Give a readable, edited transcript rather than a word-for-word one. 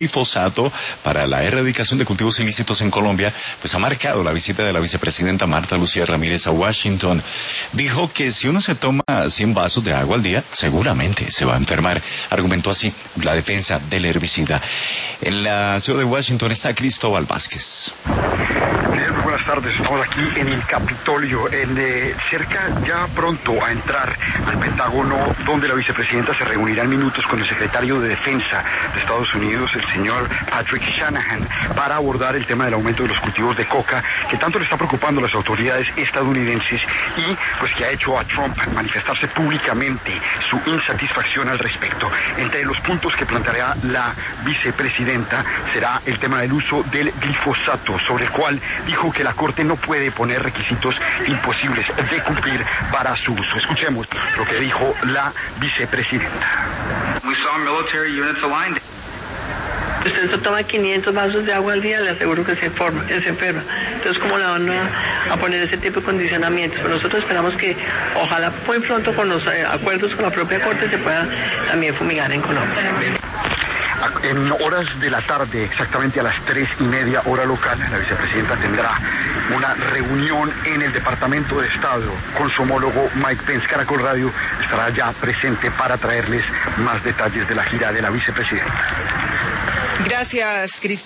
glifosato para la erradicación de cultivos ilícitos en Colombia, pues ha marcado la visita de la vicepresidenta Marta Lucía Ramírez a Washington. Dijo que si uno se toma 100 vasos de agua al día, seguramente se va a enfermar. Argumentó así la defensa del herbicida. En la ciudad de Washington está Cristóbal Vázquez. Buenas tardes, estamos aquí en el Capitolio, cerca ya pronto a entrar al Pentágono, donde la vicepresidenta se reunirá en minutos con el secretario de Defensa de Estados Unidos, el señor Patrick Shanahan, para abordar el tema del aumento de los cultivos de coca, que tanto le está preocupando a las autoridades estadounidenses y pues que ha hecho a Trump manifestarse públicamente su insatisfacción al respecto. Entre los puntos que planteará la vicepresidenta será el tema del uso del glifosato, sobre el cual dijo que la Corte no puede poner requisitos imposibles de cumplir para su uso. Escuchemos lo que dijo la vicepresidenta. Usted se toma 500 vasos de agua al día, le aseguro que se enferma. Entonces, ¿cómo le van a poner ese tipo de condicionamientos? Pero nosotros esperamos que, ojalá muy pronto con los acuerdos con la propia Corte, se pueda también fumigar en Colombia. En horas de la tarde, exactamente a las 3:30 hora local, la vicepresidenta tendrá una reunión en el Departamento de Estado con su homólogo Mike Pence. Caracol Radio estará ya presente para traerles más detalles de la gira de la vicepresidenta. Gracias, Cristóbal.